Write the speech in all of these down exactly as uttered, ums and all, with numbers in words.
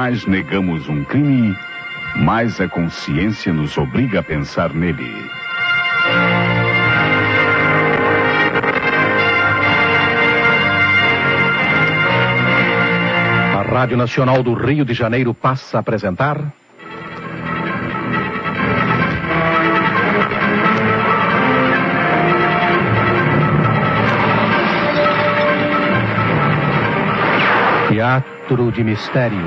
mais negamos um crime, mais a consciência nos obriga a pensar nele. A Rádio Nacional do Rio de Janeiro passa a apresentar... Teatro de Mistério.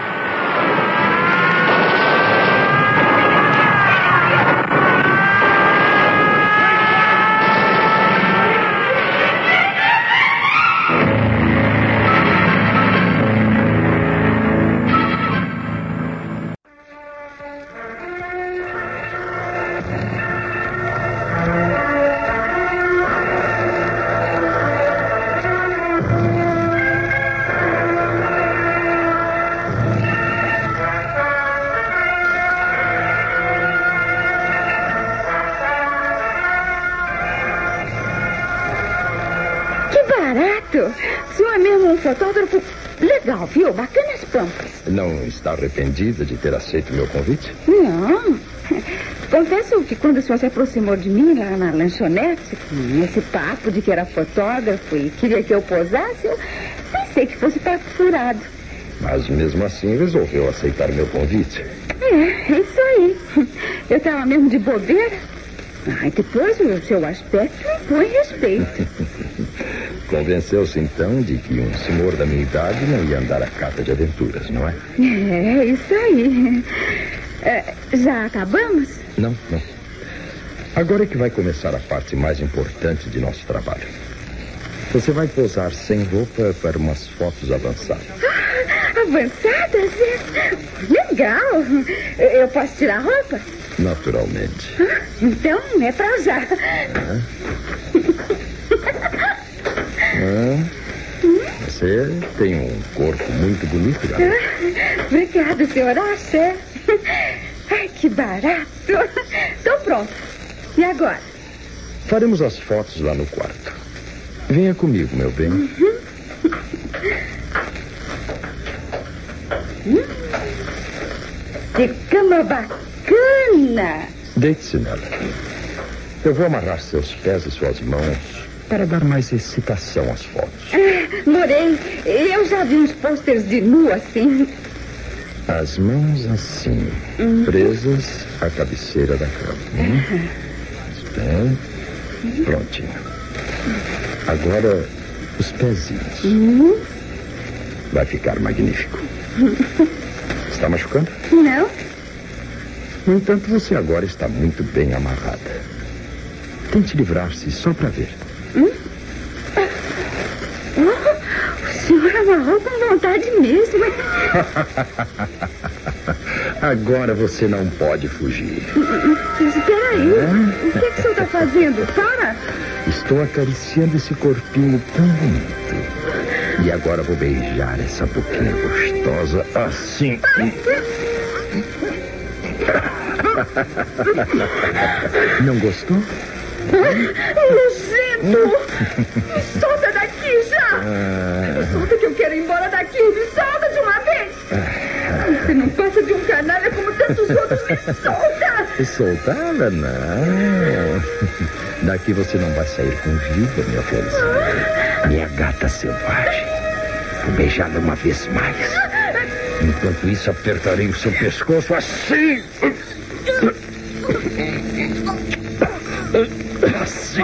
O senhor é mesmo um fotógrafo legal, viu? Bacana as pampas. Não está arrependida de ter aceito meu convite? Não. Confesso que quando o senhor se aproximou de mim lá na lanchonete, com esse papo de que era fotógrafo e queria que eu posasse, eu pensei que fosse papo furado. Mas mesmo assim resolveu aceitar meu convite. É, isso aí. Eu estava mesmo de bobeira. Ah, e depois o seu aspecto impõe respeito. Convenceu-se então de que um senhor da minha idade não ia andar à cata de aventuras, não é? É, isso aí. É, já acabamos? Não, não. Agora é que vai começar a parte mais importante de nosso trabalho. Você vai posar sem roupa para umas fotos avançadas. Ah, avançadas? Legal. Eu posso tirar a roupa? Naturalmente. Ah, então é pra já. Ah. Ah, você tem um corpo muito bonito, garota. Ah, obrigada, senhor. Acha? Ai, que barato. Estou pronto. E agora? Faremos as fotos lá no quarto. Venha comigo, meu bem. Uhum. Hum, que cama bacana. Deite-se nela. Eu vou amarrar seus pés e suas mãos para dar mais excitação às fotos. Ah, Morei, eu já vi uns pôsteres de nu assim. As mãos assim, uhum. presas à cabeceira da cama. Uhum. Bem, uhum. Prontinho. Agora, os pezinhos. Uhum. Vai ficar magnífico. Está machucando? Não. No entanto, você agora está muito bem amarrada. Tente livrar-se só para ver. Hum? Oh, o senhor amarrou com vontade mesmo. Agora você não pode fugir. Espera aí. É? O que, é que o senhor está fazendo? Para! Estou acariciando esse corpinho tão bonito. E agora vou beijar essa boquinha gostosa assim. Não gostou? Nojento! Me solta daqui já! Ah. Me solta que eu quero ir embora daqui! Me solta de uma vez! Ah. Você não passa de um canalha como tantos outros! Me solta! Me soltava? Não! Daqui você não vai sair com vida, minha florzinha. Ah. Minha gata selvagem. Vou beijá-la uma vez mais. Enquanto isso, apertarei o seu pescoço assim! Assim.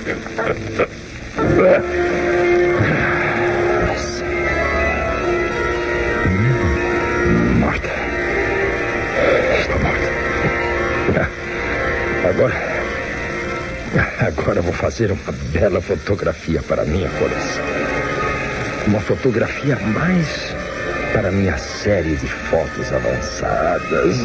Hum, morta. Está morta. Agora. Agora vou fazer uma bela fotografia para a minha coleção. Uma fotografia a mais para a minha série de fotos avançadas.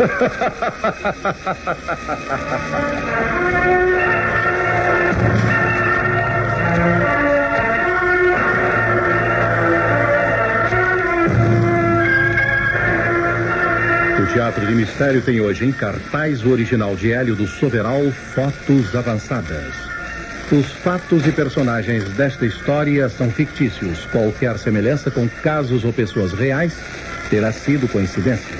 O Teatro de Mistério tem hoje em cartaz o original de Hélio do Soberal, Fotos Avançadas. Os fatos e personagens desta história são fictícios. Qualquer semelhança com casos ou pessoas reais Terá sido coincidência?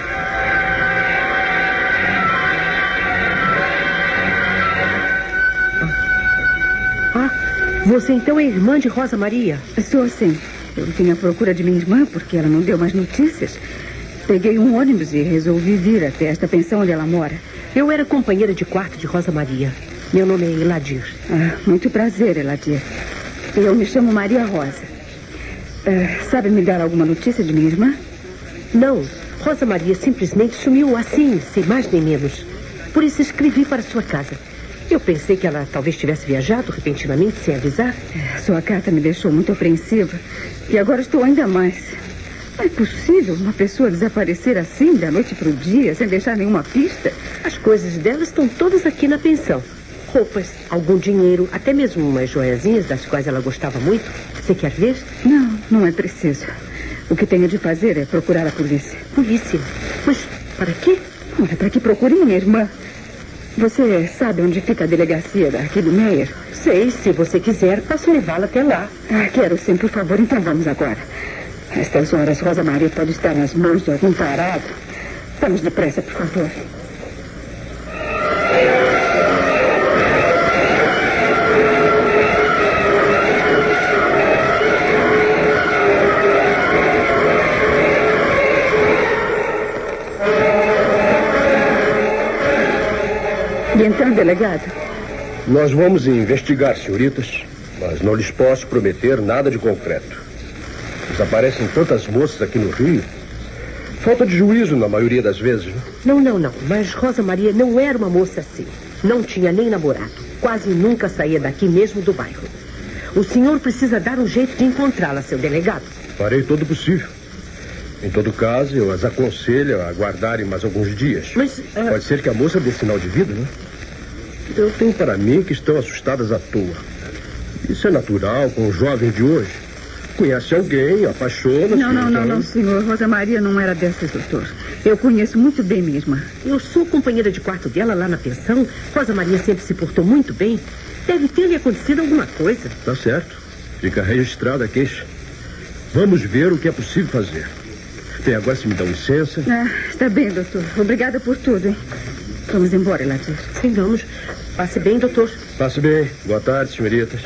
Ah, você então é irmã de Rosa Maria? Sou sim. Eu vim à procura de minha irmã porque ela não deu mais notícias. Peguei um ônibus e resolvi vir até esta pensão onde ela mora. Eu era companheira de quarto de Rosa Maria. Meu nome é Eladir. Ah, muito prazer, Eladir. Eu me chamo Maria Rosa. Ah, sabe me dar alguma notícia de minha irmã? Não. Rosa Maria simplesmente sumiu assim, sem mais nem menos. Por isso escrevi para sua casa. Eu pensei que ela talvez tivesse viajado repentinamente, sem avisar. Sua carta me deixou muito apreensiva. E agora estou ainda mais. É possível uma pessoa desaparecer assim, da noite para o dia, sem deixar nenhuma pista? As coisas dela estão todas aqui na pensão. Roupas, algum dinheiro, até mesmo umas joiazinhas das quais ela gostava muito. Você quer ver? Não, não é preciso. O que tenho de fazer é procurar a polícia. Polícia? Mas para quê? É para que procure minha irmã. Você sabe onde fica a delegacia daqui do Meyer? Sei, se você quiser, posso levá-la até lá. Ah, quero sim, por favor, então vamos agora. Estas horas, Rosa Maria pode estar nas mãos de algum parado. Vamos depressa, por favor. E então, delegado? Nós vamos investigar, senhoritas, mas não lhes posso prometer nada de concreto. Desaparecem tantas moças aqui no Rio. Falta de juízo na maioria das vezes, né? Não, não, não. Mas Rosa Maria não era uma moça assim. Não tinha nem namorado. Quase nunca saía daqui mesmo do bairro. O senhor precisa dar um jeito de encontrá-la, seu delegado. Farei todo o possível. Em todo caso, eu as aconselho a aguardarem mais alguns dias. Mas... Uh... Pode ser que a moça dê sinal de vida, né? Eu tenho para mim que estão assustadas à toa. Isso é natural com os jovens de hoje. Conhece alguém, apaixona-se... Não, não, então... não, não, senhor. Rosa Maria não era dessas, doutor. Eu conheço muito bem minha irmã. Eu sou companheira de quarto dela lá na pensão. Rosa Maria sempre se portou muito bem. Deve ter-lhe acontecido alguma coisa. Tá certo. Fica registrada a queixa. Vamos ver o que é possível fazer. Bem, agora se me dá licença... Ah, está bem, doutor. Obrigada por tudo, hein? Vamos embora, Eladir. Sim, vamos. Passe bem, doutor. Passe bem. Boa tarde, senhoritas.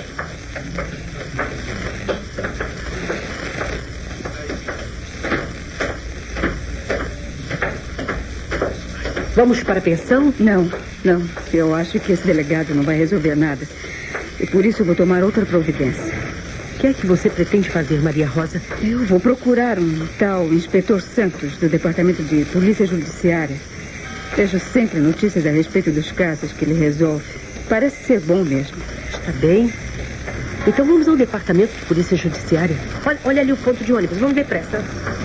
Vamos para a pensão? Não, não. Eu acho que esse delegado não vai resolver nada. E por isso eu vou tomar outra providência. O que é que você pretende fazer, Maria Rosa? Eu vou procurar um tal inspetor Santos, do Departamento de Polícia Judiciária. Vejo sempre notícias a respeito dos casos que ele resolve. Parece ser bom mesmo. Está bem. Então vamos ao Departamento de Polícia Judiciária. Olha, olha ali o ponto de ônibus. Vamos depressa.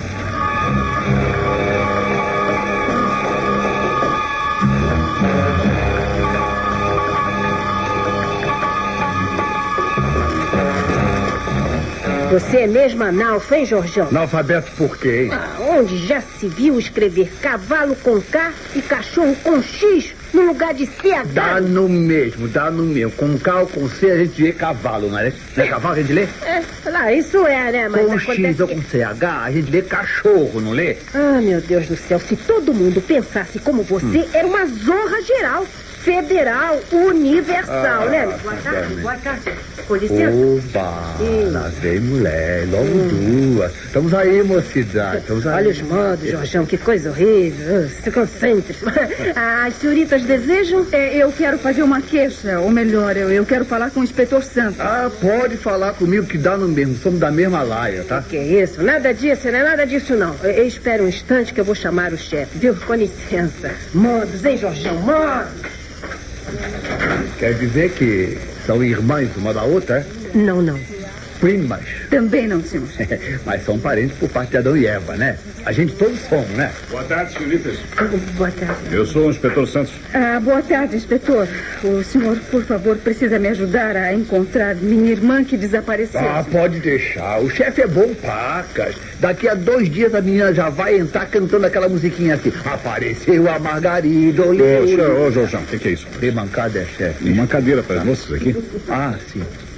Você é mesmo analfa, hein, Jorjão? Analfabeto por quê, hein? Ah, onde já se viu escrever cavalo com K e cachorro com X no lugar de C H? Dá no mesmo, dá no mesmo. Com K ou com C a gente vê cavalo, não é? Não é cavalo que a gente lê? É, lá, isso é, né? Mas com X ou com C H a gente lê cachorro, não lê? Ah, meu Deus do céu, se todo mundo pensasse como você, hum. era uma zorra geral. Federal, universal, ah, né? Boa tarde, boa tarde. Com licença. Oba, Sim. lá vem mulher, logo hum. duas. Estamos aí, mocidade, estamos aí. Olha os modos, Jorjão, que coisa horrível. Se concentre. As senhoritas desejam? É, eu quero fazer uma queixa, ou melhor, eu, eu quero falar com o inspetor Santos. Ah, pode falar comigo que dá no mesmo, somos da mesma laia, tá? Que isso, nada disso, não é nada disso não. Eu, eu espero um instante que eu vou chamar o chefe, viu? Com licença. Modos, hein, Jorjão, modos. Quer dizer que são irmãs uma da outra, é? Não, não. Primas? Também não, senhor. Mas são parentes por parte de Adão e Eva, né? A gente todos somos, né? Boa tarde, senhoritas. Boa tarde. Eu sou o inspetor Santos. Ah, boa tarde, inspetor. O senhor, por favor, precisa me ajudar a encontrar minha irmã que desapareceu. Ah, pode deixar. O chefe é bom, pacas. Daqui a dois dias a menina já vai entrar cantando aquela musiquinha assim. Apareceu a Margarida, olhei. Ô, ô, Jorjão, o que, que é isso? Bem mancada é chefe. Uma cadeira para as moças aqui? Ah, sim.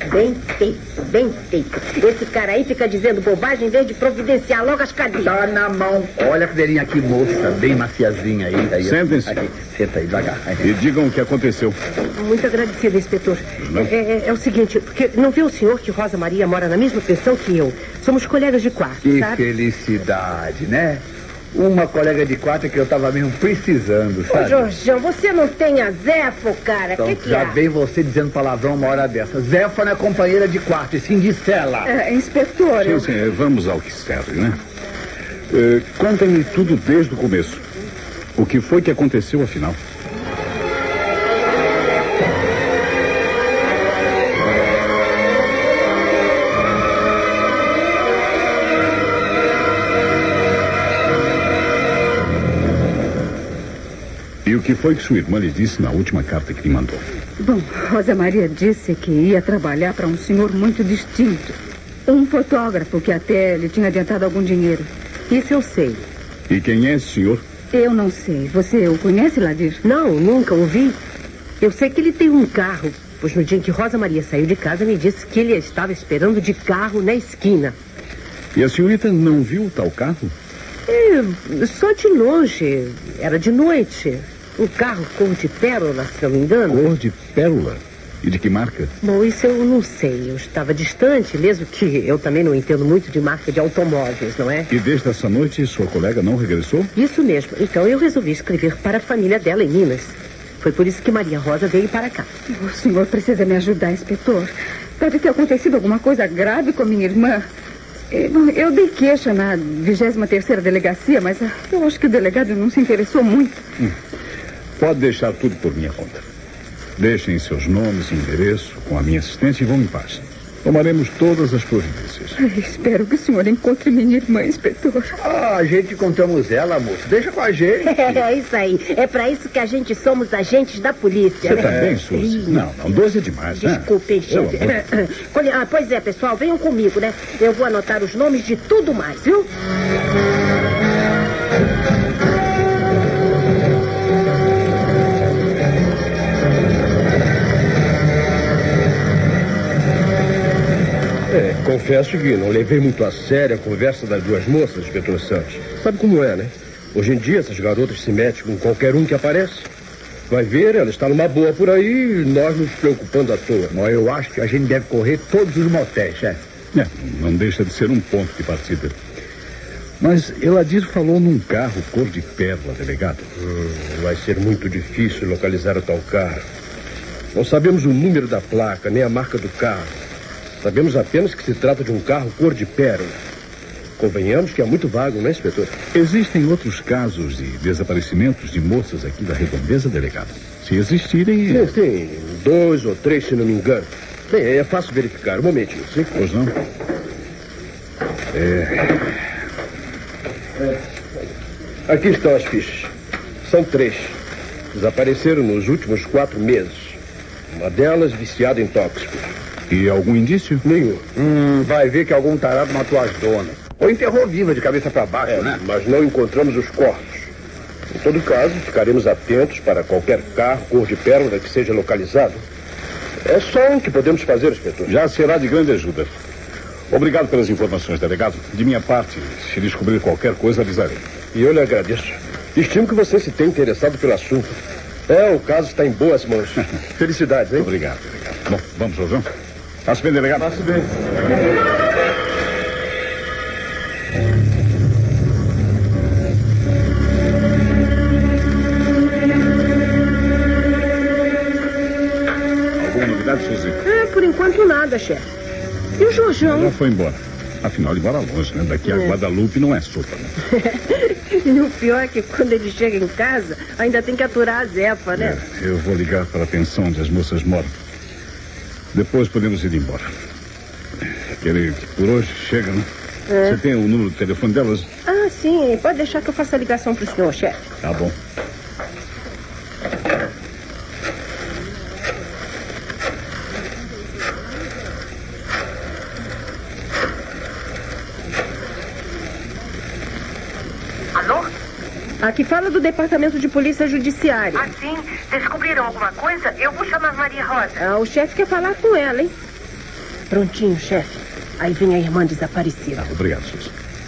Bem feito, bem feito. Esse cara aí fica dizendo bobagem em vez de providenciar logo as cadeiras. Tá na mão. Olha a cadeirinha aqui, moça, bem maciazinha aí. aí Sentem-se. Aqui, senta aí, devagar. E digam o que aconteceu. Muito agradecida, inspetor. É, é, é o seguinte, porque não viu o senhor que Rosa Maria mora na mesma pensão que eu? Somos colegas de quarto, Que sabe? felicidade, né? Uma colega de quarto que eu tava mesmo precisando, Ô, sabe? Jorjão, você não tem a Zéfo, cara? Então, que que já é? vem você dizendo palavrão uma hora dessa. Zéfana é companheira de quarto, e sim de cela. É, inspetor, Sim, eu... sim, é, vamos ao que serve, né? É, Conta-me tudo desde o começo. O que foi que aconteceu, afinal? E o que foi que sua irmã lhe disse na última carta que lhe mandou? Bom, Rosa Maria disse que ia trabalhar para um senhor muito distinto. Um fotógrafo que até lhe tinha adiantado algum dinheiro. Isso eu sei. E quem é esse senhor? Eu não sei. Você o conhece, Ladir? Não, nunca ouvi. Eu sei que ele tem um carro, pois no dia em que Rosa Maria saiu de casa, me disse que ele a estava esperando de carro na esquina. E a senhorita não viu o tal carro? É, só de longe. Era de noite. Um carro cor de pérola, se não me engano. Cor de pérola? E de que marca? Bom, isso eu não sei. Eu estava distante, mesmo que eu também não entendo muito de marca de automóveis, não é? E desde essa noite sua colega não regressou? Isso mesmo. Então eu resolvi escrever para a família dela em Minas. Foi por isso que Maria Rosa veio para cá. O senhor precisa me ajudar, inspetor. Pode ter acontecido alguma coisa grave com a minha irmã. Eu, eu dei queixa na vigésima terceira delegacia, mas eu acho que o delegado não se interessou muito. Hum. Pode deixar tudo por minha conta. Deixem seus nomes e endereço com a minha assistente e vão em paz. Tomaremos todas as providências. Ai, espero que o senhor encontre minha irmã, inspetor. Ah, a gente encontramos ela, moço. Deixa com a gente. É isso aí. É para isso que a gente somos agentes da polícia. Você né? tá bem, Suzy? Não, não, doze é demais, né? Desculpem, Pelo chefe. amor de- Olha, ah, pois é, pessoal, venham comigo, né? Eu vou anotar os nomes de tudo mais, viu? É, confesso que não levei muito a sério a conversa das duas moças, inspetor Santos. Sabe como é, né? Hoje em dia essas garotas se metem com qualquer um que aparece. Vai ver, ela está numa boa por aí e nós nos preocupando à toa. Mas eu acho que a gente deve correr todos os motéis, chefe. É, não deixa de ser um ponto de partida. Mas Eladir falou num carro cor de pérola, delegado. Hum, vai ser muito difícil localizar o tal carro. Não sabemos o número da placa, nem a marca do carro. Sabemos apenas que se trata de um carro cor de pérola. Convenhamos que é muito vago, não é, inspetor? Existem outros casos de desaparecimentos de moças aqui da redondeza, delegado? Se existirem... Sim, sim. Dois ou três, se não me engano. Bem, é fácil verificar. Um momentinho, sim? Pois não? É... Aqui estão as fichas. São três. Desapareceram nos últimos quatro meses. Uma delas viciada em tóxicos. E algum indício? Nenhum. Hum, vai ver que algum tarado matou as donas. Ou enterrou viva de cabeça para baixo, É, né? mas não encontramos os corpos. Em todo caso, ficaremos atentos para qualquer carro cor de pérola que seja localizado. É só o que podemos fazer, inspetor. Já será de grande ajuda. Obrigado pelas informações, delegado. De minha parte, se descobrir qualquer coisa, avisarei. E eu lhe agradeço. Estimo que você se tenha interessado pelo assunto. É, o caso está em boas mãos. Felicidades, hein? Obrigado, delegado. Bom, vamos, João. Passe bem, delegado. Passe bem. Alguma novidade, Suzy? É, por enquanto nada, chefe. E o Jorjão? Já foi embora. Afinal, ele mora longe, né? Daqui a Guadalupe não é sopa, né? E o pior é que quando ele chega em casa, ainda tem que aturar a Zefa, né? É, eu vou ligar para a pensão onde as moças moram. Depois podemos ir embora. Querer que por hoje chega, né? É. Você tem o número do telefone delas? Ah, sim. Pode deixar que eu faça a ligação pro senhor, chefe. Tá bom. Alô? Aqui fala do Departamento de Polícia Judiciária. Ah, sim? Descobriram alguma coisa? Eu vou chamar Maria Rosa. Ah, o chefe quer falar com ela, hein? Prontinho, chefe. Aí vem a irmã desaparecida. Ah, obrigado, Suzy.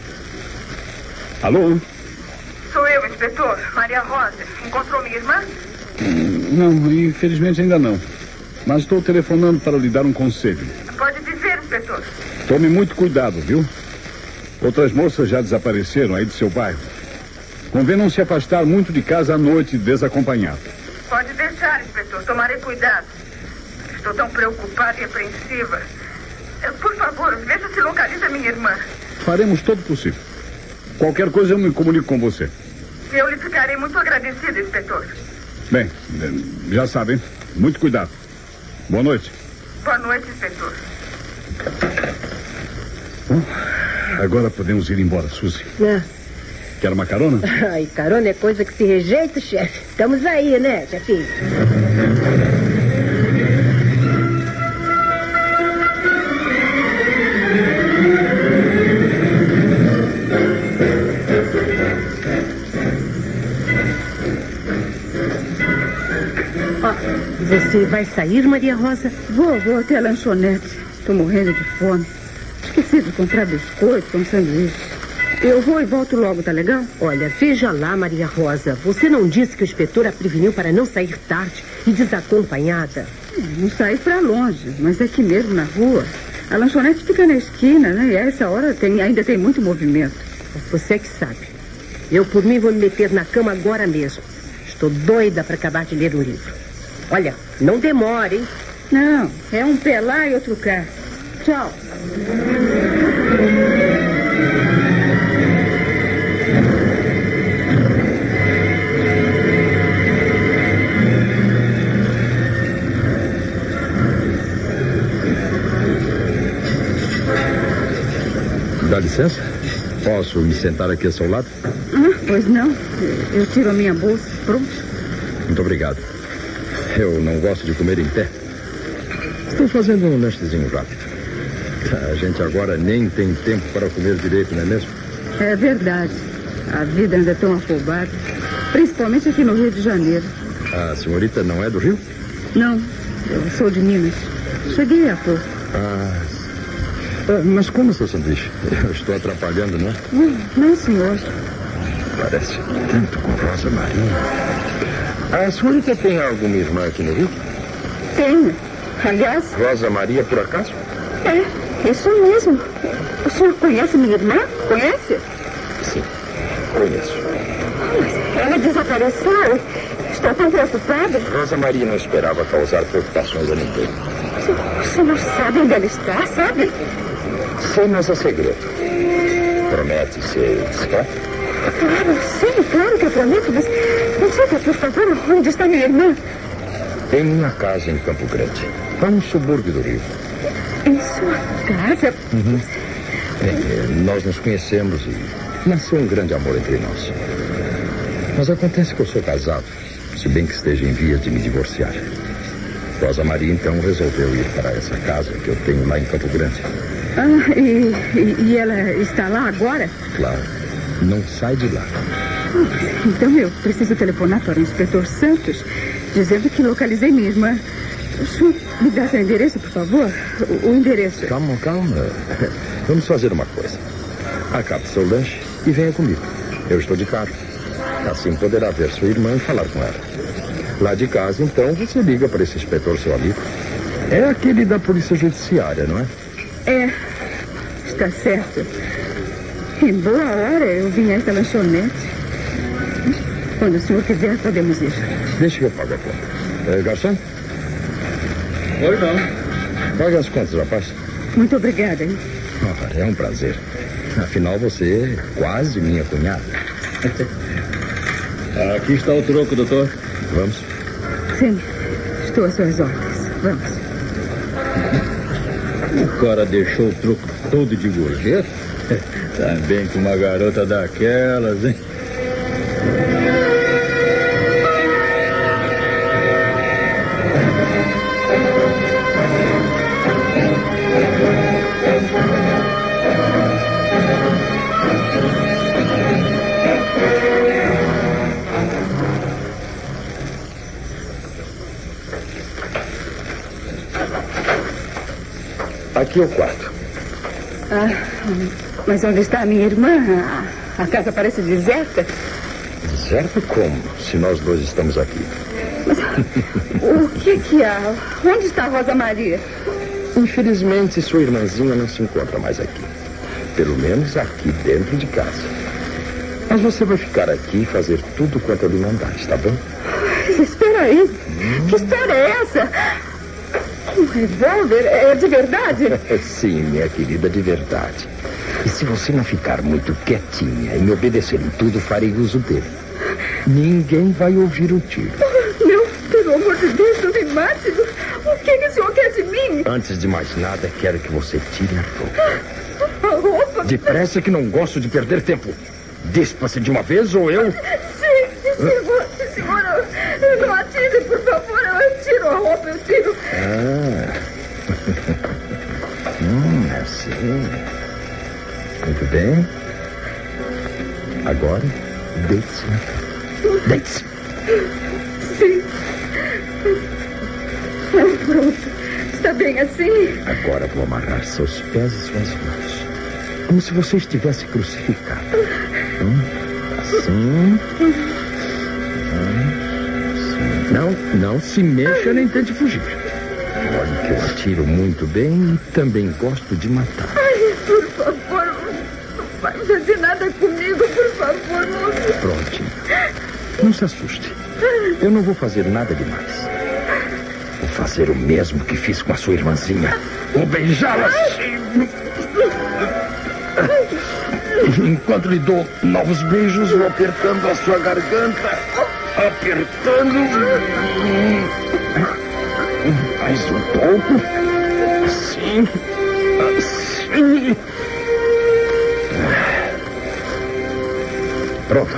Alô? Sou eu, inspetor. Maria Rosa. Encontrou minha irmã? Hum, não, infelizmente ainda não. Mas estou telefonando para lhe dar um conselho. Pode dizer, inspetor. Tome muito cuidado, viu? Outras moças já desapareceram aí do seu bairro. Convém não se afastar muito de casa à noite desacompanhado. Pode deixar, inspetor. Tomarei cuidado. Estou tão preocupada e apreensiva. Por favor, veja se localiza minha irmã. Faremos todo o possível. Qualquer coisa eu me comunico com você. Eu lhe ficarei muito agradecida, inspetor. Bem, já sabem. Muito cuidado. Boa noite. Boa noite, inspetor. Bom, agora podemos ir embora, Suzy. Ah. Quer uma carona? Ai, carona é coisa que se rejeita, chefe. Estamos aí, né, chefinho? Você vai sair, Maria Rosa? Vou, vou até a lanchonete. Estou morrendo de fome. Esqueci de comprar biscoito com sanduíche. Eu vou e volto logo, tá legal? Olha, veja lá, Maria Rosa. Você não disse que o inspetor a preveniu para não sair tarde e desacompanhada? Não saí para longe, mas aqui mesmo na rua. A lanchonete fica na esquina, né? E a essa hora tem, ainda tem muito movimento. Você é que sabe. Eu, por mim, vou me meter na cama agora mesmo. Estou doida para acabar de ler um livro. Olha, não demore, hein? Não, é um pé lá e outro cá. Tchau. Dá licença? Posso me sentar aqui ao seu lado? Ah, pois não. Eu tiro a minha bolsa. Pronto. Muito obrigado. Eu não gosto de comer em pé. Estou fazendo um lanchezinho rápido. A gente agora nem tem tempo para comer direito, não é mesmo? É verdade. A vida anda tão afobada. Principalmente aqui no Rio de Janeiro. A senhorita não é do Rio? Não, eu sou de Minas. Cheguei há pouco. Ah, mas como seu sanduíche? Eu estou atrapalhando, não é? Não, não, senhor. Parece tanto com Rosa Maria. A senhorita tem alguma irmã aqui no Rio? Tenho. Aliás... Rosa Maria, por acaso? É, isso mesmo. O senhor conhece minha irmã? Conhece? Sim, conheço. Mas ela desapareceu. Estou tão preocupada. Rosa Maria não esperava causar preocupações a ninguém. O senhor sabe onde ela está, sabe? Sei, mas é segredo. Promete ser discreto? Claro, sim, claro que eu prometo, mas me diga, por favor, onde está minha irmã? Tem minha casa em Campo Grande, lá no subúrbio do Rio. Em sua casa? Uhum. É, nós nos conhecemos e nasceu um grande amor entre nós. Mas acontece que eu sou casado, se bem que esteja em vias de me divorciar. Rosa Maria, então, resolveu ir para essa casa que eu tenho lá em Campo Grande. Ah, e, e, e ela está lá agora? Claro, não sai de lá. Ah, então eu preciso telefonar para o inspetor Santos, dizendo que localizei minha irmã. O senhor me dá seu endereço, por favor? O, o endereço. Calma, calma. Vamos fazer uma coisa. Acabe seu lanche e venha comigo. Eu estou de carro. Assim poderá ver sua irmã e falar com ela. Lá de casa, então, você liga para esse inspetor, seu amigo. É aquele da Polícia Judiciária, não é? É, está certo. Em boa hora eu vim a esta lanchonete. Quando o senhor quiser, podemos ir. Deixa que eu pago a conta. É, garçom? Oi, não. Paga as contas, rapaz. Muito obrigada, hein? Oh, é um prazer. Afinal, você é quase minha cunhada. Aqui está o troco, doutor. Vamos? Sim, estou às suas ordens. Vamos. O cara deixou o troco todo de gorjeta? Tá bem com uma garota daquelas, hein? Aqui é o quarto. Ah, mas onde está a minha irmã? A, a casa parece deserta. Deserta como? Se nós dois estamos aqui. Mas o que que há? Onde está a Rosa Maria? Infelizmente, sua irmãzinha não se encontra mais aqui. Pelo menos aqui dentro de casa. Mas você vai ficar aqui e fazer tudo quanto eu lhe mandar, está bom? Espera aí. Hum. Que história é essa? Um revólver? É de verdade? Sim, minha querida, de verdade. E se você não ficar muito quietinha e me obedecer em tudo, farei uso dele. Ninguém vai ouvir o tiro. Meu, pelo amor de Deus, não me mate. O que, que o senhor quer de mim? Antes de mais nada, quero que você tire a roupa. A roupa? Depressa, que não gosto de perder tempo. Despa-se de uma vez ou eu... Sim, senhor, senhor, não atire, por favor. Eu tiro a roupa, eu tiro. Ah. hum, é assim. Muito bem. Agora, deite-se na cama. Deite-se. Sim. Pronto. Está bem assim? Agora vou amarrar seus pés e suas mãos. Como se você estivesse crucificado. Hum, assim. Assim. Não, não se mexa nem tente fugir. Olha que eu atiro muito bem e também gosto de matar. Ai, por favor, não vai fazer nada comigo, por favor, moço. Prontinho. Não se assuste. Eu não vou fazer nada demais. Vou fazer o mesmo que fiz com a sua irmãzinha. Vou beijá-la assim. Enquanto lhe dou novos beijos, vou apertando a sua garganta. Apertando. Mais um pouco. Assim. Assim. Pronto.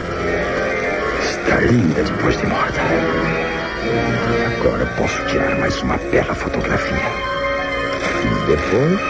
Está linda depois de morta. Agora posso tirar mais uma bela fotografia. E depois...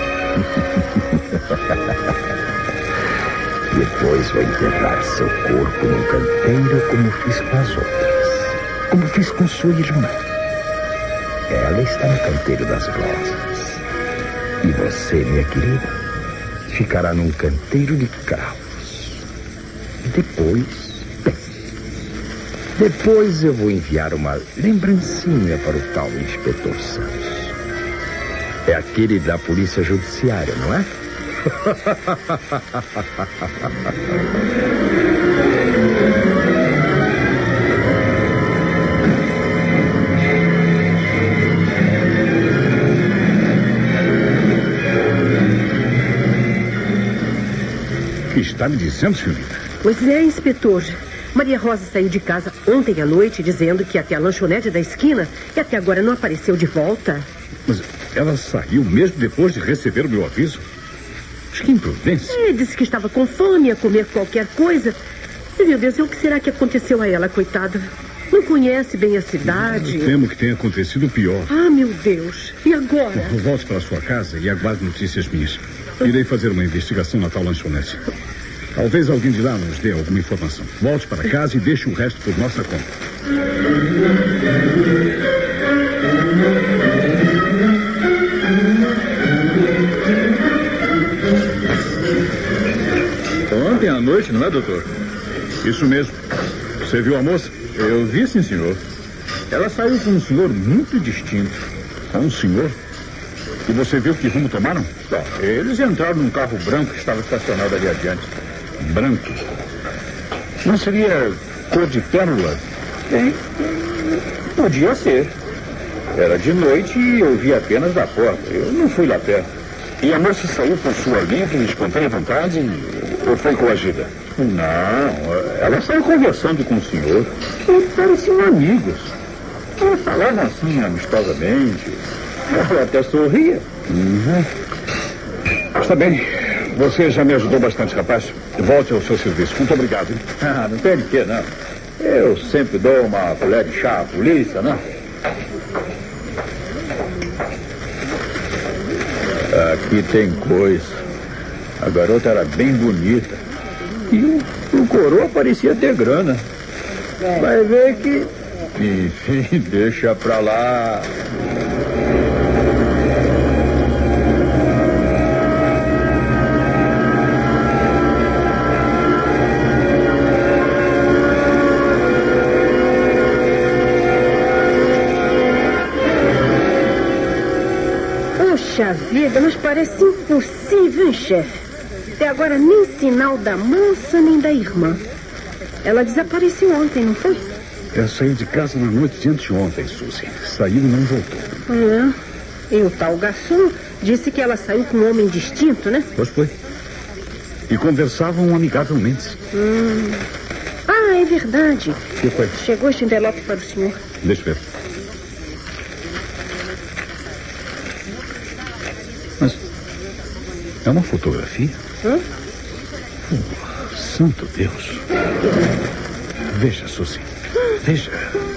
depois vou enterrar seu corpo num canteiro como fiz com as outras. Como fiz com sua irmã. Ela está no canteiro das rosas. E você, minha querida, ficará num canteiro de cravos. E depois... bem, depois eu vou enviar uma lembrancinha para o tal inspetor Santos. É aquele da polícia judiciária, não é? O que está me dizendo, senhorita? Pois é, inspetor. Maria Rosa saiu de casa ontem à noite dizendo que ia até a lanchonete da esquina e até agora não apareceu de volta. Mas ela saiu mesmo depois de receber o meu aviso? Mas que imprudência. É, disse que estava com fome, ia comer qualquer coisa. E, meu Deus, e o que será que aconteceu a ela, coitada? Não conhece bem a cidade. Eu temo que tenha acontecido o pior. Ah, meu Deus. E agora? Volte para sua casa e aguarde notícias minhas. Irei fazer uma investigação na tal lanchonete. Talvez alguém de lá nos dê alguma informação. Volte para casa e deixe o resto por nossa conta. Ontem à noite, não é, doutor? Isso mesmo. Você viu a moça? Eu vi, sim, senhor. Ela saiu com um senhor muito distinto. Com um senhor? E você viu que rumo tomaram? Bom, eles entraram num carro branco que estava estacionado ali adiante. Branco? Não seria cor de pérola? Bem, podia ser. Era de noite e eu vi apenas da porta. Eu não fui lá perto. E a moça saiu por sua livre, espontânea vontade ou foi coagida? Não, ela saiu conversando com o senhor. E pareciam amigos. Ela falava assim, amistosamente. Ela até sorria. Uhum. Está bem. Você já me ajudou bastante, rapaz. Volte ao seu serviço. Muito obrigado. Hein? Ah, não tem de quê, não. Eu sempre dou uma colher de chá à polícia, não? Aqui tem coisa. A garota era bem bonita. E o, o coroa parecia ter grana. Vai ver que... Enfim, deixa pra lá. Puxa vida, mas parece impossível, hein, chefe? Até agora nem sinal da moça nem da irmã. Ela desapareceu ontem, não foi? Eu saí de casa na noite de anteontem, Suzy. Saiu e não voltou. É. E o tal garçom disse que ela saiu com um homem distinto, né? Pois foi. E conversavam amigavelmente. Hum. Ah, é verdade. O que foi? Chegou este envelope para o senhor. Deixa eu ver. Mas é uma fotografia? Hã? Oh, santo Deus. Veja, Suzy. Veja.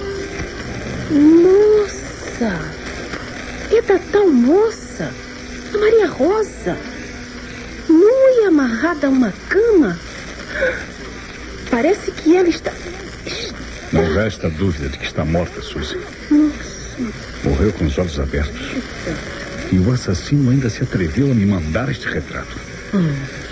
Moça. É da tal moça. A Maria Rosa. Nua e amarrada a uma cama. Parece que ela está... está... Não resta dúvida de que está morta, Suzy. Nossa. Morreu com os olhos abertos. E o assassino ainda se atreveu a me mandar este retrato. Hum.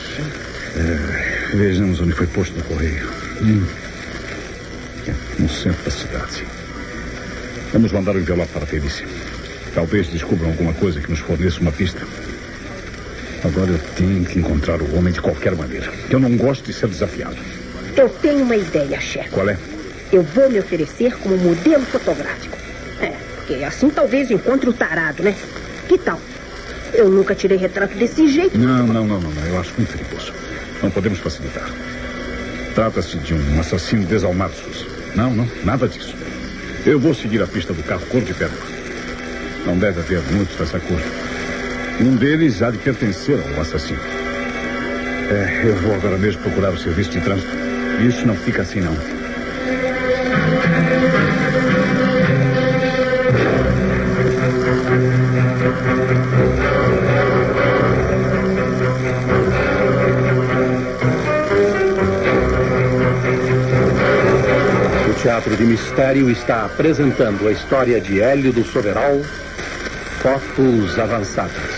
É, vejamos onde foi posto no correio. Hum. É, no centro da cidade. Vamos mandar o envelope para a perícia. Talvez descubram alguma coisa que nos forneça uma pista. Agora eu tenho que encontrar o homem de qualquer maneira. Eu não gosto de ser desafiado. Eu tenho uma ideia, chefe. Qual é? Eu vou me oferecer como modelo fotográfico. É, porque assim talvez encontre o tarado, né? Que tal? Eu nunca tirei retrato desse jeito. Não, não, não, não, não. Eu acho muito perigoso. Não podemos facilitar. Trata-se de um assassino desalmado, Suzy. Não, não, nada disso. Eu vou seguir a pista do carro cor de pérola. Não deve haver muitos dessa cor. Um deles há de pertencer ao assassino. É, eu vou agora mesmo procurar o serviço de trânsito. Isso não fica assim, não. O Teatro de Mistério está apresentando a história de Hélio do Soveral, Fotos Avançadas.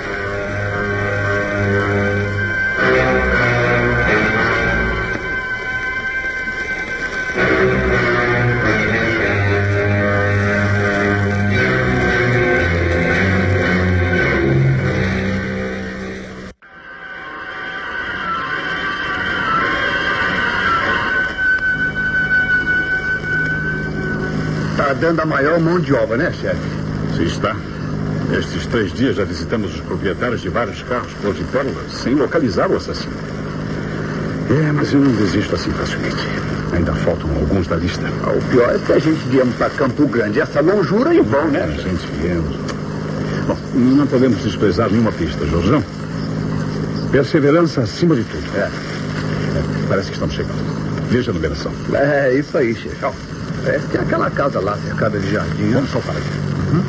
Tá dando a maior mão de obra, né, chefe? Se está. Estes três dias já visitamos os proprietários de vários carros cor de pérola sem localizar o assassino. É, mas eu não desisto assim facilmente. Ainda faltam alguns da lista. Ah, o pior é que a gente viemos para Campo Grande. Essa longura e vão, né? A gente viemos. Bom, não podemos desprezar nenhuma pista, Jorjão. Perseverança acima de tudo. É. Parece que estamos chegando. Veja a numeração. É, isso aí, chefe. Ó, é, tem aquela casa lá, cercada de jardim. Vamos soltar aqui. Uhum.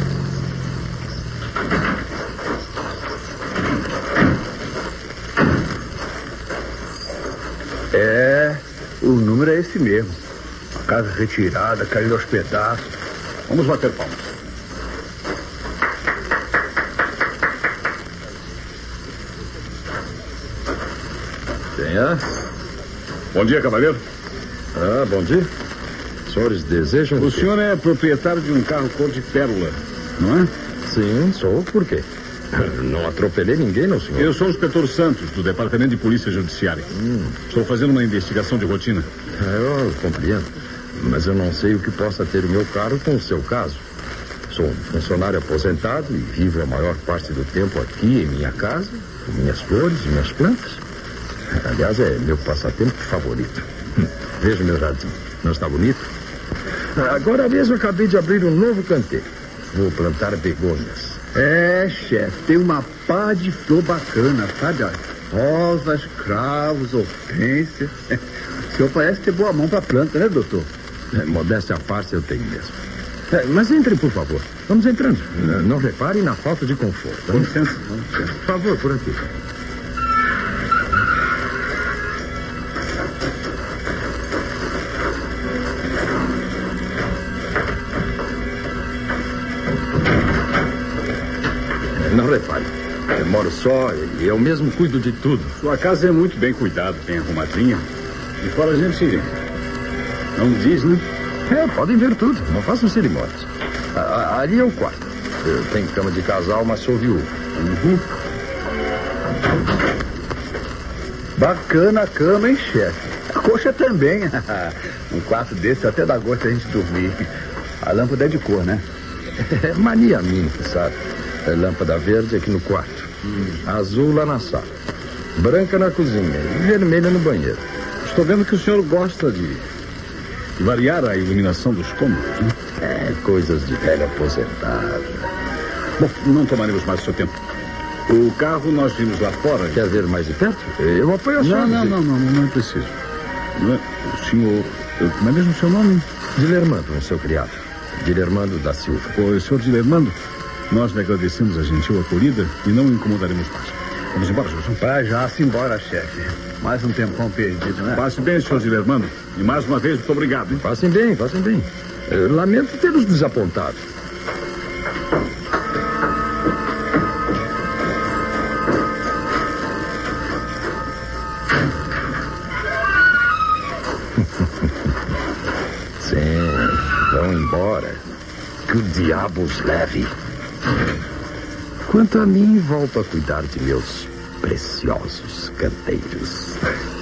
É, o número é esse mesmo. A casa retirada, caindo aos pedaços. Vamos bater palmas. Quem é? Bom dia, cavalheiro. Ah, bom dia. Senhores desejam... O senhor é proprietário de um carro cor de pérola, não é? Sim, sou. Por quê? Não atropelei ninguém, não, senhor? Eu sou o inspetor Santos, do Departamento de Polícia Judiciária. Hum. Estou fazendo uma investigação de rotina. Eu compreendo. Mas eu não sei o que possa ter o meu carro com o seu caso. Sou um funcionário aposentado e vivo a maior parte do tempo aqui em minha casa, com minhas flores e minhas plantas. Aliás, é meu passatempo favorito. Veja meu jardim. Não está bonito? Agora mesmo acabei de abrir um novo canteiro. Vou plantar begônias. É, chefe, tem uma pá de flor bacana, sabe? Rosas, cravos, hortênsias. O senhor parece ter boa mão para planta, né, doutor? É, modéstia à parte eu tenho mesmo. É, mas entre, por favor. Vamos entrando. Não reparem na falta de conforto. Com licença. Por favor, por aqui. Não repare. Eu moro só e eu mesmo cuido de tudo. Sua casa é muito bem cuidada, bem arrumadinha. E fora a gente não diz, né? É, podem ver tudo. Não façam cerimônias. Ali é o quarto. Eu tenho cama de casal, mas sou viúvo. Uhum. Bacana a cama, hein, chefe? A coxa também. Um quarto desse até dá gosto a gente dormir. A lâmpada é de cor, né? É mania minha, sabe? É lâmpada verde aqui no quarto. Hum. Azul lá na sala. Branca na cozinha e vermelha no banheiro. Estou vendo que o senhor gosta de variar a iluminação dos cômodos, né? É, coisas de velho aposentado. Bom, não tomaremos mais o seu tempo. O carro nós vimos lá fora. Quer ver mais de perto? Eu apoio a senhora. Não, não, não, não, não é preciso. Não é, o senhor... Como é mesmo o seu nome? Dilermando, o seu criado. Dilermando da Silva. O senhor Dilermando, nós lhe agradecemos a gentil acolhida e não o incomodaremos mais. Vamos embora, João. Vai já, se embora, chefe. Mais um tempão perdido, né? Passe bem, senhor Dilermando. E mais uma vez, muito obrigado, hein? Passem bem, passem bem. Eu lamento ter os desapontado. Sim, vão embora. Que o diabo os leve. Quanto a mim, volto a cuidar de meus preciosos canteiros.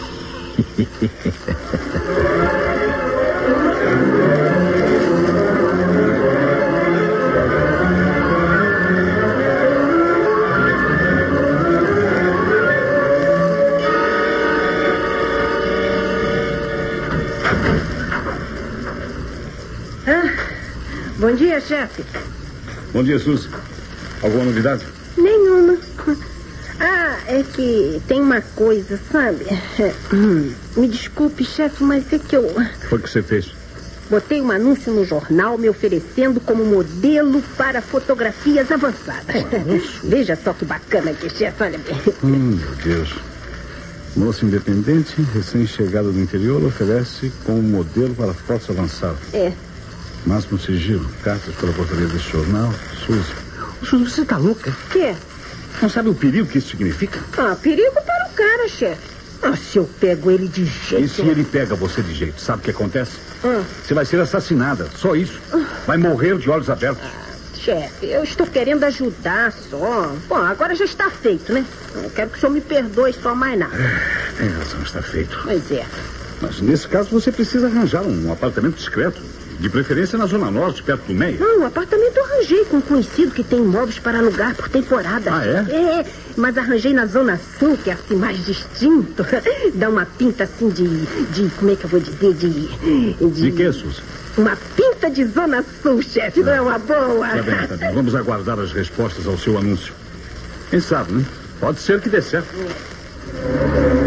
Bom dia, chefe. Bom dia, Suzy. Alguma novidade? Nenhuma. Ah, é que tem uma coisa, sabe? Me desculpe, chefe, mas é que eu... Foi o que você fez? Botei um anúncio no jornal me oferecendo como modelo para fotografias avançadas. Oh, veja só que bacana que, chefe, olha bem. Hum, meu Deus. Moça independente, recém-chegada do interior, oferece como modelo para fotos avançadas. É. Máximo sigilo, cartas pela portaria desse jornal. Suzy. Suzy, você tá louca? Quê? Não sabe o perigo que isso significa? Ah, perigo para o cara, chefe. Ah, se eu pego ele de jeito... E se ele pega você de jeito, sabe o que acontece? Ah. Você vai ser assassinada, só isso. Ah. Vai morrer de olhos abertos. Ah, chefe, eu estou querendo ajudar só. Bom, agora já está feito, né? Eu quero que o senhor me perdoe, só mais nada. É, tem razão, está feito. Pois é. Mas nesse caso você precisa arranjar um apartamento discreto. De preferência na Zona Norte, perto do Meia. Não, o apartamento eu arranjei com um conhecido que tem imóveis para alugar por temporada. Ah, é? É, mas arranjei na Zona Sul, que é assim mais distinto. Dá uma pinta assim de... de como é que eu vou dizer? De... De, de quê, Suzy? Uma pinta de Zona Sul, chefe, ah. Não é uma boa? Tá bem, tá bem. Vamos aguardar as respostas ao seu anúncio. Quem sabe, né? Pode ser que dê certo. É.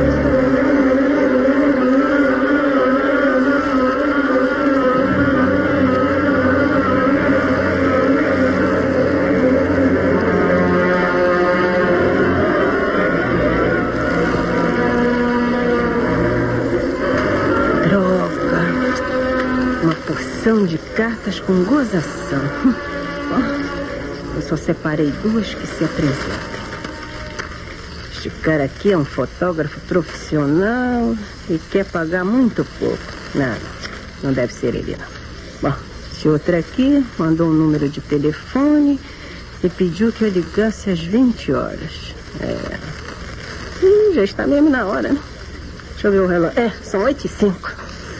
De cartas com gozação. Eu só separei duas que se apresentam. Este cara aqui é um fotógrafo profissional e quer pagar muito pouco. Não, não deve ser ele, não. Bom, esse outro aqui mandou um número de telefone e pediu que eu ligasse às vinte horas. É. Ih, já está mesmo na hora, né? Deixa eu ver o relógio. É, são oito e cinco.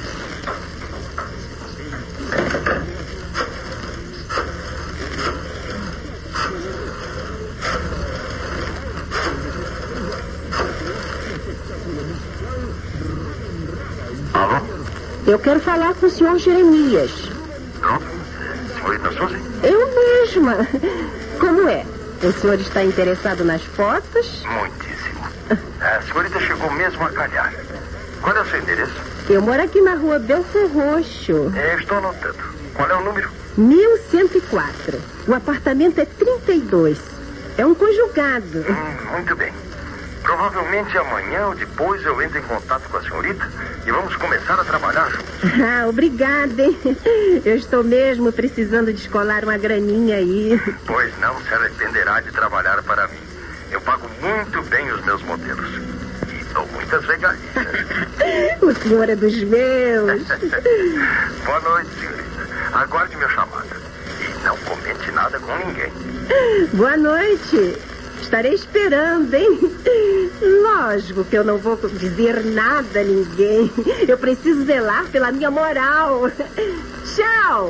Eu quero falar com o senhor Jeremias. Pronto. Senhorita Suzy? Eu mesma. Como é? O senhor está interessado nas fotos? Muitíssimo. A senhorita chegou mesmo a calhar. Qual é o seu endereço? Eu moro aqui na rua Belfor Roxo. É, estou anotando. Qual é o número? mil cento e quatro. O apartamento é trinta e dois. É um conjugado. Hum, muito bem. Provavelmente amanhã ou depois eu entro em contato com a senhorita e vamos começar a trabalhar juntos. Ah, obrigada, hein? Eu estou mesmo precisando descolar uma graninha aí. Pois não se arrependerá de trabalhar para mim. Eu pago muito bem os meus modelos. E dou muitas regalias. O senhor é dos meus. Boa noite, senhorita. Aguarde meu chamado. E não comente nada nada com ninguém. Boa noite. Estarei esperando, hein? Lógico que eu não vou dizer nada a ninguém. Eu preciso zelar pela minha moral. Tchau.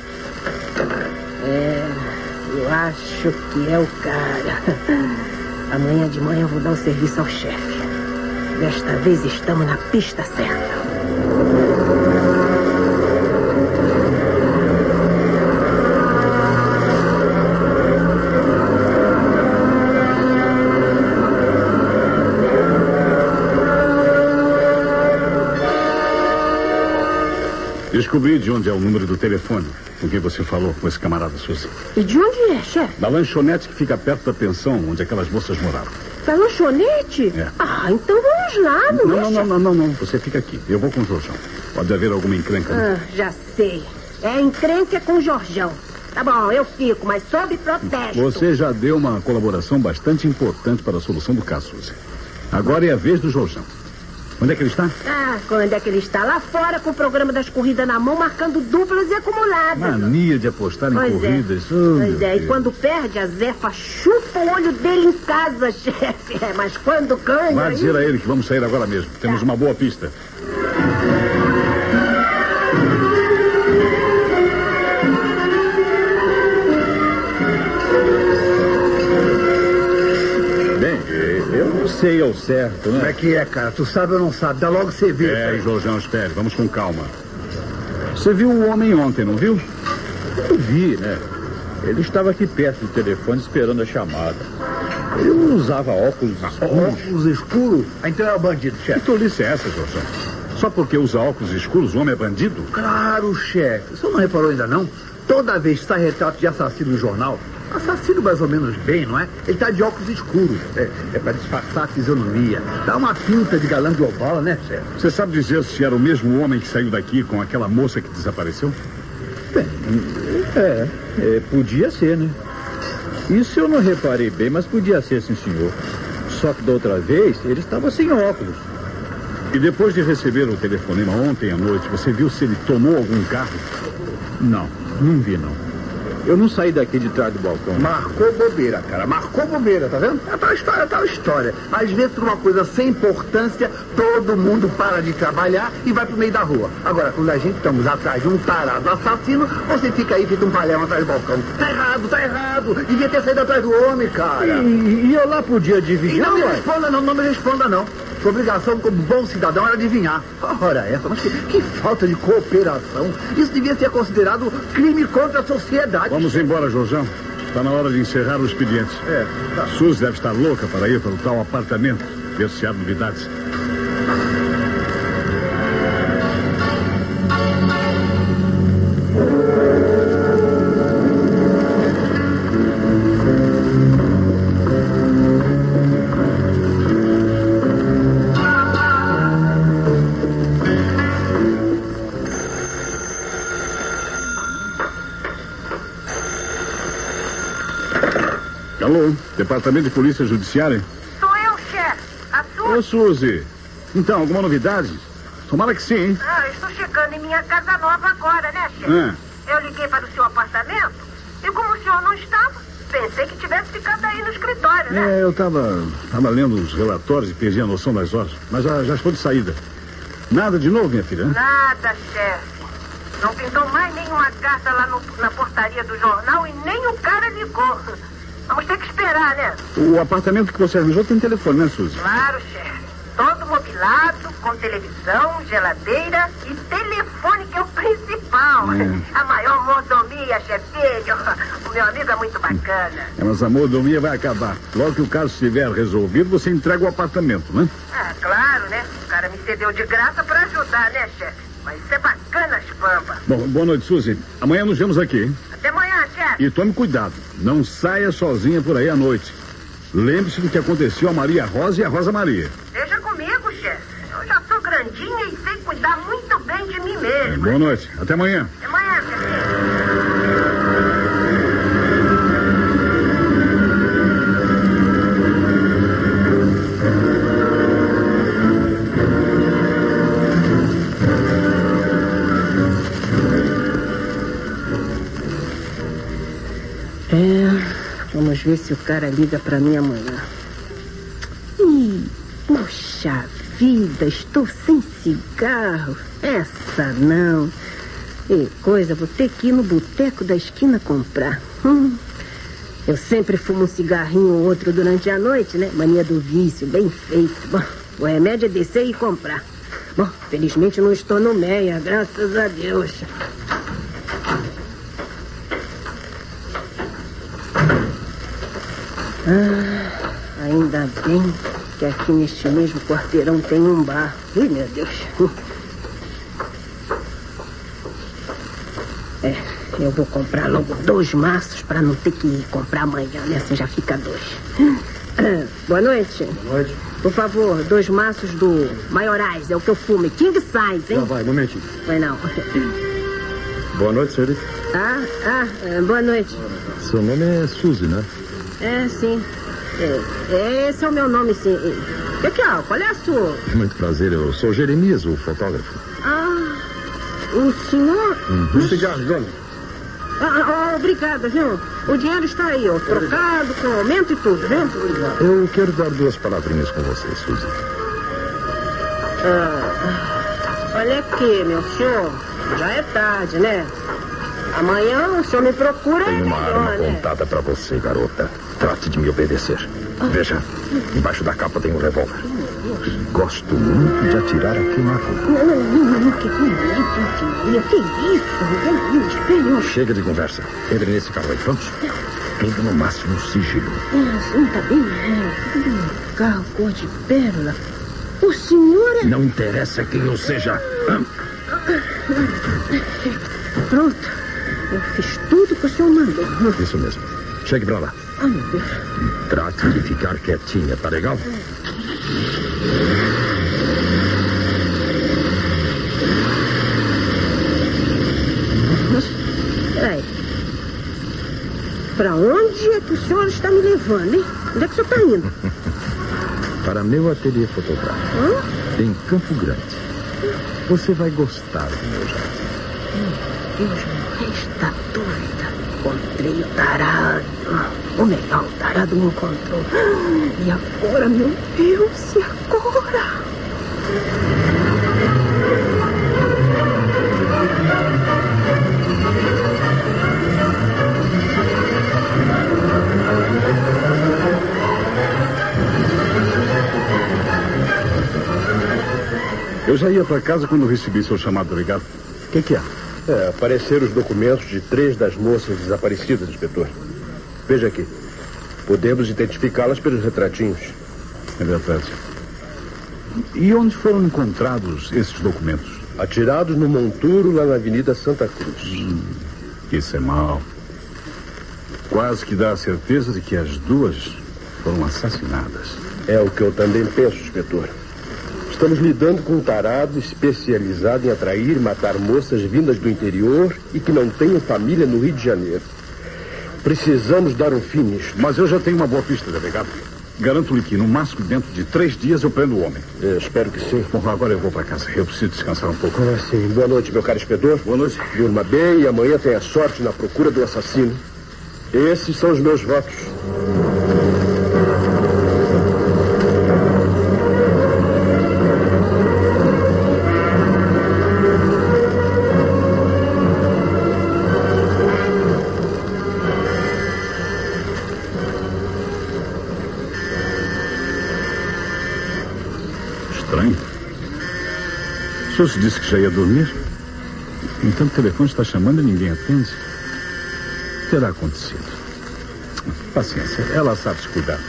É, eu acho que é o cara. Amanhã de manhã eu vou dar o serviço ao chefe. Desta vez estamos na pista certa. Descobri de onde é o número do telefone com quem você falou com esse camarada Suzy. E de onde é, chefe? Da lanchonete que fica perto da pensão onde aquelas moças moraram. Da lanchonete? É. Ah, então vamos lá, não, não é, Não, não, não, não, não. Você fica aqui. Eu vou com o Jorjão. Pode haver alguma encrenca. Né? Ah, já sei. É encrenca com o Jorjão. Tá bom, eu fico, mas sob protesto. Você já deu uma colaboração bastante importante para a solução do caso, Suzy. Agora é a vez do Jorjão. Onde é que ele está? Ah, quando é que ele está? Lá fora com o programa das corridas na mão, marcando duplas e acumuladas. Mania de apostar em pois corridas. É. Oh, pois é, Deus. E quando perde, a Zefa chupa o olho dele em casa, chefe. É, mas quando ganha... Vá dizer a ele que vamos sair agora mesmo. Temos uma boa pista. Sei ao certo, né? Como é que é, cara? Tu sabe ou não sabe? Dá logo você vê. É, Jorjão, espere. Vamos com calma. Você viu o homem ontem, não viu? Eu vi, né? Ele estava aqui perto do telefone esperando a chamada. Ele usava óculos escuros. Óculos escuros? Então é o bandido, Que chefe. tolice é essa, Jorjão? Só porque usa óculos escuros, o homem é bandido? Claro, chefe. Você não reparou ainda não? Toda vez que sai retrato de assassino no jornal, assassino mais ou menos bem, não é? Ele tá de óculos escuros. É, é para disfarçar a fisionomia. Dá uma pinta de galã global, né, chefe? Você sabe dizer se era o mesmo homem que saiu daqui com aquela moça que desapareceu? Bem, é, é, podia ser, né? Isso eu não reparei bem, mas podia ser, sim, senhor. Só que da outra vez, ele estava sem óculos. E depois de receber o telefonema ontem à noite, você viu se ele tomou algum carro? Não, não vi, não. Eu não saí daqui de trás do balcão. Marcou bobeira, cara. Marcou bobeira, tá vendo? É tal história, é tal história. Às vezes, por uma coisa sem importância, todo mundo para de trabalhar e vai pro meio da rua. Agora, quando a gente estamos atrás de um tarado assassino, você fica aí feito um palhão atrás do balcão. Tá errado, tá errado. Devia ter saído atrás do homem, cara. E, e eu lá podia adivinhar, E não me ué? responda, não, não me responda, não. Sua obrigação como bom cidadão era adivinhar. Ora essa, mas que, que falta de cooperação. Isso devia ser considerado crime contra a sociedade. Vamos embora, Jorjão. Está na hora de encerrar o expediente. É, tá. Suzy deve estar louca para ir para o tal apartamento, ver se há novidades. Alô, Departamento de Polícia Judiciária? Sou eu, chefe. A sua... Ô, Suzy. Então, alguma novidade? Tomara que sim, hein? Ah, eu estou chegando em minha casa nova agora, né, chefe? Ah. Eu liguei para o seu apartamento e como o senhor não estava, pensei que tivesse ficado aí no escritório, né? É, eu estava tava lendo os relatórios e perdi a noção das horas. Mas já, já estou de saída. Nada de novo, minha filha? Nada, chefe. Não pintou mais nenhuma carta lá no, na portaria do jornal e nem o cara ligou. Vamos ter que esperar, né? O apartamento que você arranjou tem telefone, né, Suzy? Claro, chefe. Todo mobilado, com televisão, geladeira e telefone, que é o principal. É. A maior mordomia, chefinho. O meu amigo é muito bacana. É, mas a mordomia vai acabar. Logo que o caso estiver resolvido, você entrega o apartamento, né? Ah, claro, né? O cara me cedeu de graça pra ajudar, né, chefe? Mas isso é bacana, as pampas. Bom, boa noite, Suzy. Amanhã nos vemos aqui, hein? Até amanhã, chefe. E tome cuidado. Não saia sozinha por aí à noite. Lembre-se do que aconteceu a Maria Rosa e a Rosa Maria. Deixa comigo, chefe. Eu já sou grandinha e sei cuidar muito bem de mim É, mesma. boa noite. Até amanhã. Até amanhã, chefe. É, vamos ver se o cara liga pra mim amanhã. Ih, poxa vida, estou sem cigarro. Essa não. E coisa, vou ter que ir no boteco da esquina comprar. Hum. Eu sempre fumo um cigarrinho ou outro durante a noite, né? Mania do vício, bem feito. Bom, o remédio é descer e comprar. Bom, felizmente não estou no Meia, graças a Deus. Ah, ainda bem que aqui neste mesmo quarteirão tem um bar. Ih, meu Deus. É, eu vou comprar logo dois maços para não ter que ir comprar amanhã, né? Assim já fica dois. Ah, boa noite. Boa noite. Por favor, dois maços do Maiorais, é o que eu fumo. King size, hein? Já vai, um momentinho. Vai não. Boa noite, senhorita. Ah, ah, boa noite. Seu nome é Suzy, né? É, sim. É, esse é o meu nome, sim. E que, ó, qual é a sua? Muito prazer, eu sou Jeremias, o fotógrafo. Ah, o senhor... Uhum. Cigarro, dona. Ah, ah, obrigada, viu? O dinheiro está aí, ó, trocado, com aumento e tudo, viu? Eu quero dar duas palavrinhas com você, Suzy. Ah, olha aqui, meu senhor, já é tarde, né? Amanhã o senhor me procura. Tem uma melhor, arma né? apontada pra você, garota. Trate de me obedecer. Veja, embaixo da capa tem um revólver. Gosto muito de atirar a queima-roupa. Não, não, não, não, que isso, que isso? Espere, Chega de conversa. Entre nesse carro aí, vamos? Tudo no máximo sigilo. Ah, sim, tá bem. É, tudo bem. Carro cor de pérola. O senhor é... Não interessa quem eu seja. Pronto. Eu fiz tudo que o senhor mandou. Isso mesmo. Chegue pra lá. Ah, meu Deus. Trate de ficar quietinha, tá legal? Peraí. Pra onde é que o senhor está me levando, hein? Onde é que o senhor está indo? Para meu ateliê fotográfico. Hã? Em Campo Grande. Você vai gostar do meu jardim. Meu Deus, não resta dúvida. Encontrei o tarado. Ou melhor, o tarado me encontrou. E agora, meu Deus, e agora? Eu já ia para casa quando recebi seu chamado, delegado. O que, que é? É, apareceram os documentos de três das moças desaparecidas, inspetor. Veja aqui. Podemos identificá-las pelos retratinhos. É verdade. E onde foram encontrados esses documentos? Atirados no monturo lá na Avenida Santa Cruz. Hum, isso é mal. Quase que dá a certeza de que as duas foram assassinadas. É o que eu também penso, inspetor. Estamos lidando com um tarado especializado em atrair e matar moças vindas do interior e que não tenham família no Rio de Janeiro. Precisamos dar um fim nisto. Mas eu já tenho uma boa pista, delegado. Garanto-lhe que, no máximo, dentro de três dias, eu prendo o homem. É, espero que sim. Bom, agora eu vou para casa. Eu preciso descansar um pouco. Ah, sim. Boa noite, meu caro inspetor. Boa noite. Durma bem e amanhã tenha sorte na procura do assassino. Esses são os meus votos. Estranho. O senhor se disse que já ia dormir? Então o telefone está chamando e ninguém atende. O que terá acontecido? Paciência, ela sabe se cuidar.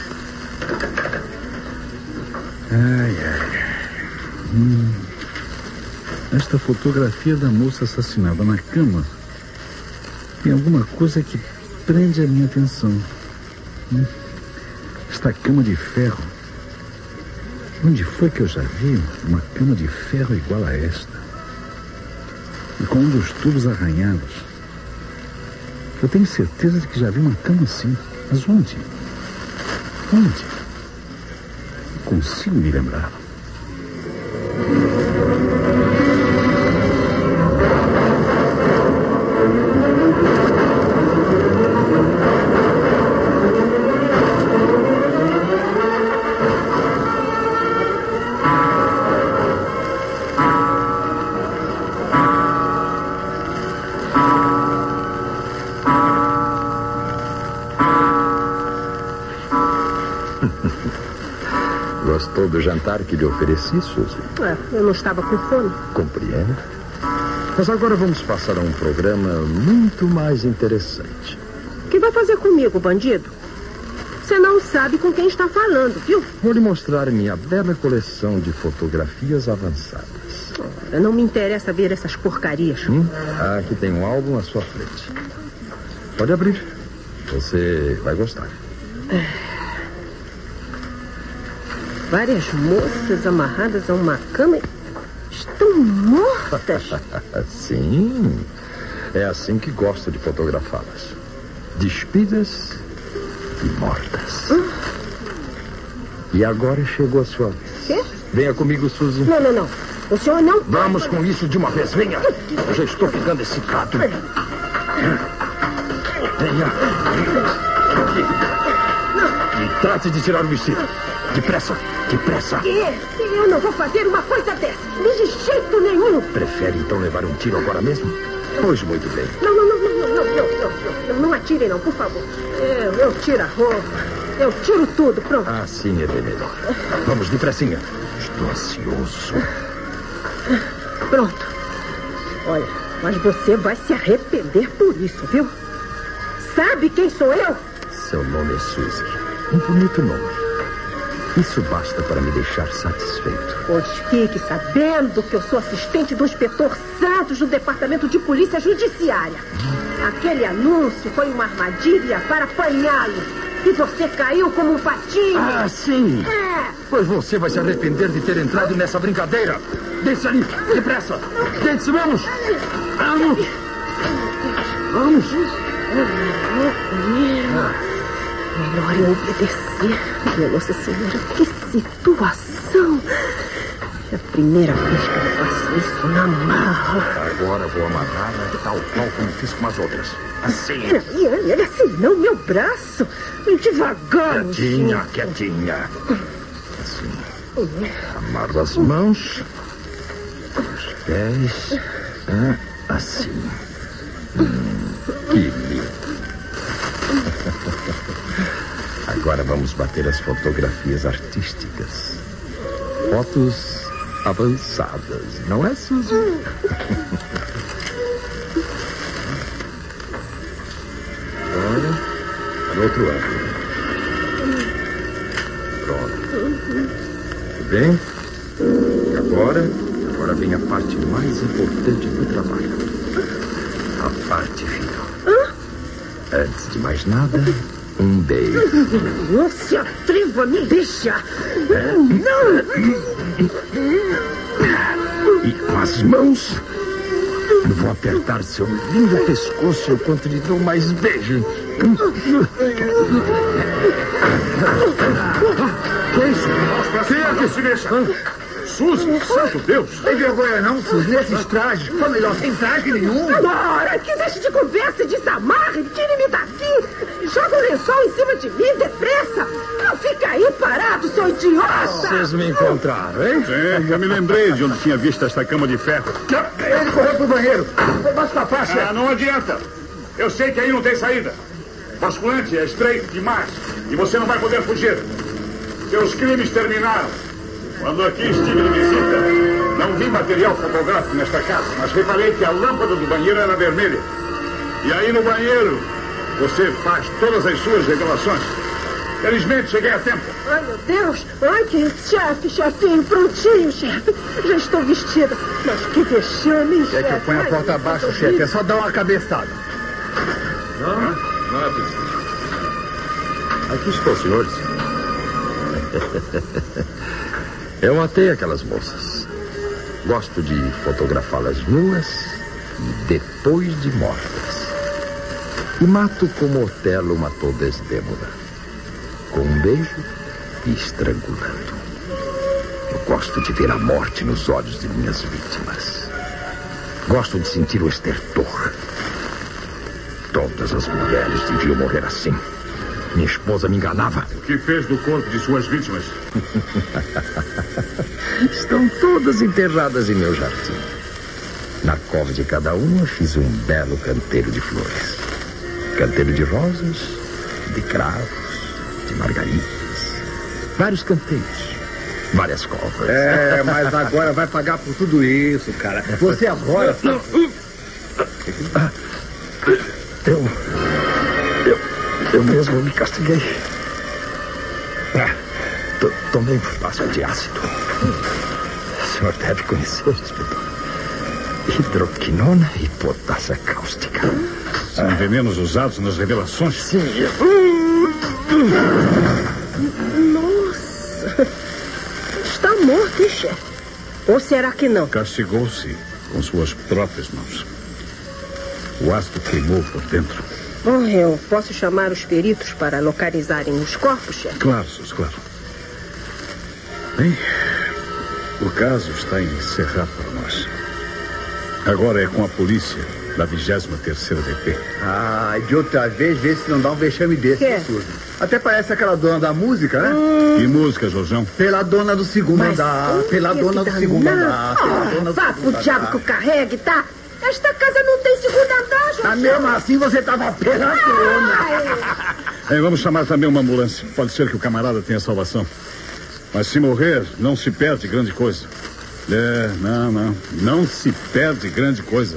Ai, ai. Hum. Esta fotografia da moça assassinada na cama tem alguma coisa que prende a minha atenção. Hum. Esta cama de ferro. Onde foi que eu já vi uma cama de ferro igual a esta? E com um dos tubos arranhados. Eu tenho certeza de que já vi uma cama assim. Mas onde? Onde? Não consigo me lembrar. Gostou do jantar que lhe ofereci, Suzy? É, eu não estava com fome. Compreendo. Mas agora vamos passar a um programa muito mais interessante. O que vai fazer comigo, bandido? Você não sabe com quem está falando, viu? Vou lhe mostrar minha bela coleção de fotografias avançadas. Ora, não me interessa ver essas porcarias. Hum? Ah, aqui tem um álbum à sua frente. Pode abrir. Você vai gostar. Várias moças amarradas a uma cama estão mortas. Sim. É assim que gosto de fotografá-las. Despidas e mortas. Hum? E agora chegou a sua vez. Quê? Venha comigo, Suzy. Não, não, não. O senhor não... Vamos com isso de uma vez. Venha. Eu já estou ficando excitado. Venha. Aqui. E trate de tirar o vestido. Depressa. Depressa. Que? Eu não vou fazer uma coisa dessa. De jeito nenhum. Prefere então levar um tiro agora mesmo? Pois muito bem. Não, não, não, não, não, não, não, não, não, não atire não, por favor. Eu, eu tiro a roupa. Eu tiro tudo, pronto. Assim é bem melhor. Vamos, depressinha. Estou ansioso. Pronto. Olha, mas você vai se arrepender por isso, viu? Sabe quem sou eu? Seu nome é Suzy. Um bonito nome. Isso basta para me deixar satisfeito. Pois fique sabendo que eu sou assistente do inspetor Santos do Departamento de Polícia Judiciária. Hum. Aquele anúncio foi uma armadilha para apanhá-lo. E você caiu como um patinho. Ah, sim. É. Pois você vai se arrepender de ter entrado nessa brincadeira. Desce ali, depressa. Desce, vamos. Vamos. Vamos. Melhor eu obedecer. Minha Nossa Senhora, que situação. É a primeira vez que eu faço isso na marra. Agora vou amarrá-la tal qual como fiz com as outras. Assim. E olha, assim não, meu braço. Devagar. Quietinha, assim. quietinha. Assim. Amarro as mãos. Os pés. Ah, assim. Hum, que lindo. Agora vamos bater as fotografias artísticas. Fotos avançadas, não é, Suzy? Agora, no outro ângulo. Pronto. Tudo bem? Agora, agora vem a parte mais importante do trabalho. A parte final. Antes de mais nada, um beijo. Não se atreva a me deixar. É. Não! E com as mãos, eu vou apertar seu lindo pescoço enquanto lhe dou mais beijo. Que isso? Quem é que se mexa? Suzy, santo Deus! Tem vergonha não, Suzy? Nesses trajes, foi melhor sem traje nenhum. Agora, que deixe de conversa e desamarre, tire-me daqui. Joga o lençol em cima de mim, depressa. Não fica aí parado, seu idiota. Vocês me encontraram, hein? É, eu me lembrei de onde tinha visto esta cama de ferro. Ele correu pro banheiro. Foi baixo da faixa. Ah, não adianta. Eu sei que aí não tem saída. Basculante é estreito demais e você não vai poder fugir. Seus crimes terminaram. Quando aqui estive de visita, não vi material fotográfico nesta casa, mas reparei que a lâmpada do banheiro era vermelha. E aí no banheiro, você faz todas as suas revelações. Felizmente, cheguei a tempo. Ai, meu Deus. Ai, que chefe, chefinho, prontinho, chefe. Já estou vestida. Mas que vexame, chefe. É que eu ponho a porta abaixo, chefe. É só dar uma cabeçada. Não, não é preciso. Aqui estou, senhores. Eu matei aquelas moças. Gosto de fotografá-las nuas e depois de mortas. E mato como Otelo matou Desdémona. Com um beijo e estrangulando. Eu gosto de ver a morte nos olhos de minhas vítimas. Gosto de sentir o estertor. Todas as mulheres deviam morrer assim. Minha esposa me enganava. O que fez do corpo de suas vítimas? Estão todas enterradas em meu jardim. Na cova de cada uma fiz um belo canteiro de flores. Canteiro de rosas, de cravos, de margaridas, vários canteiros, várias covas. É, mas agora vai pagar por tudo isso, cara. Você agora... Não. Eu... Eu... Eu mesmo me castiguei. Ah, tomei um frasco de ácido. O senhor deve conhecer, inspetor. Hidroquinona e potássio cáustica. São ah. venenos usados nas revelações? Sim. Nossa. Está morto, hein, chefe? Ou será que não? Castigou-se com suas próprias mãos. O ácido queimou por dentro. Bom, eu posso chamar os peritos para localizarem os corpos, chefe? Claro, Sus, claro. Bem, o caso está encerrado para nós. Agora é com a polícia da vigésima terceira D P. Ah, de outra vez, vê se não dá um vexame desse. Que? Até parece aquela dona da música, né? Hum. Que música, Jorjão? Pela dona do segundo Mas andar, pela dona do segundo andar. Pela dona do Vá segundo pro diabo que o carregue, tá? Esta casa não tem segundo andar, Jorge. Ah, mesmo assim você tava pela dona. É, vamos chamar também uma ambulância. Pode ser que o camarada tenha salvação. Mas se morrer, não se perde grande coisa. É, não, não. Não se perde grande coisa.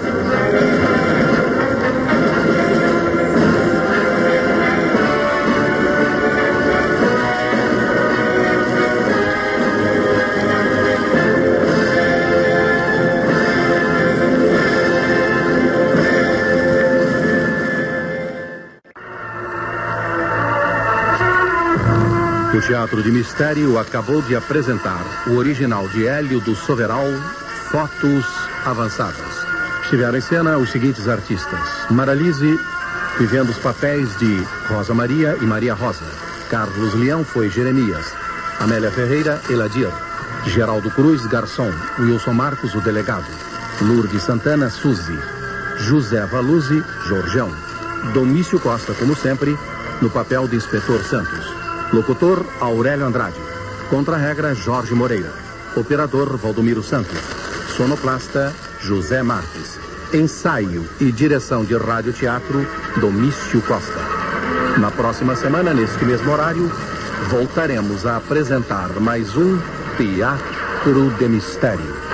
O Teatro de Mistério acabou de apresentar o original de Hélio do Soveral, Fotos Avançadas. Estiveram em cena os seguintes artistas: Maralise, vivendo os papéis de Rosa Maria e Maria Rosa. Carlos Leão foi Jeremias. Amélia Ferreira, Eladir. Geraldo Cruz, Garçom. Wilson Marcos, o delegado. Lourdes Santana, Suzy. José Valuzzi, Jorjão. Domício Costa, como sempre, no papel de Inspetor Santos. Locutor, Aurélio Andrade. Contra-regra, Jorge Moreira. Operador, Valdomiro Santos. Sonoplasta, José Marques. Ensaio e direção de rádio-teatro, Domício Costa. Na próxima semana, neste mesmo horário, voltaremos a apresentar mais um Teatro de Mistério.